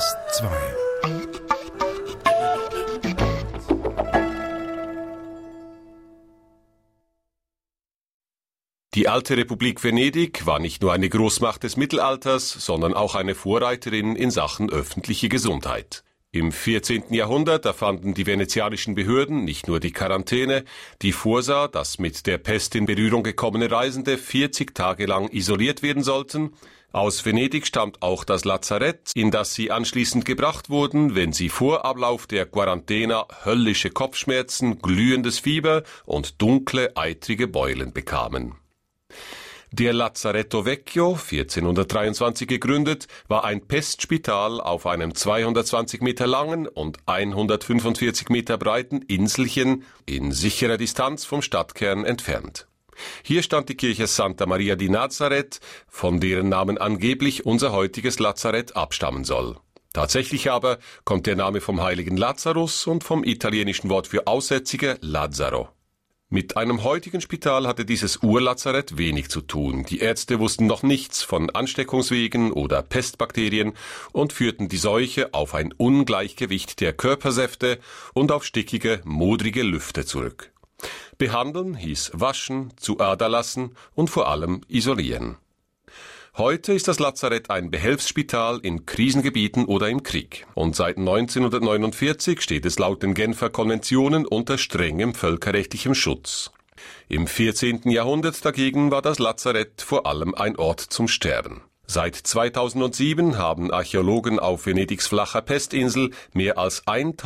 DRS2. Die alte Republik Venedig war nicht nur eine Großmacht des Mittelalters, sondern auch eine Vorreiterin in Sachen öffentliche Gesundheit. Im 14. Jahrhundert erfanden die venezianischen Behörden nicht nur die Quarantäne, die vorsah, dass mit der Pest in Berührung gekommene Reisende 40 Tage lang isoliert werden sollten. Aus Venedig stammt auch das Lazarett, in das sie anschließend gebracht wurden, wenn sie vor Ablauf der Quarantäne höllische Kopfschmerzen, glühendes Fieber und dunkle, eitrige Beulen bekamen. Der Lazzaretto Vecchio, 1423 gegründet, war ein Pestspital auf einem 220 Meter langen und 145 Meter breiten Inselchen in sicherer Distanz vom Stadtkern entfernt. Hier stand die Kirche Santa Maria di Nazareth, von deren Namen angeblich unser heutiges Lazarett abstammen soll. Tatsächlich aber kommt der Name vom heiligen Lazarus und vom italienischen Wort für Aussätzige Lazzaro. Mit einem heutigen Spital hatte dieses Urlazarett wenig zu tun. Die Ärzte wussten noch nichts von Ansteckungswegen oder Pestbakterien und führten die Seuche auf ein Ungleichgewicht der Körpersäfte und auf stickige, modrige Lüfte zurück. Behandeln hieß waschen, zu Ader lassen und vor allem isolieren. Heute ist das Lazarett ein Behelfsspital in Krisengebieten oder im Krieg. Und seit 1949 steht es laut den Genfer Konventionen unter strengem völkerrechtlichem Schutz. Im 14. Jahrhundert dagegen war das Lazarett vor allem ein Ort zum Sterben. Seit 2007 haben Archäologen auf Venedigs flacher Pestinsel mehr als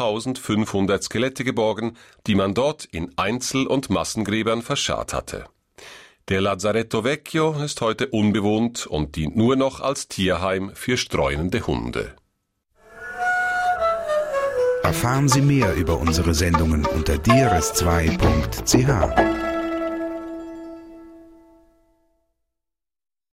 1500 Skelette geborgen, die man dort in Einzel- und Massengräbern verscharrt hatte. Der Lazzaretto Vecchio ist heute unbewohnt und dient nur noch als Tierheim für streunende Hunde. Erfahren Sie mehr über unsere Sendungen unter drs2.ch.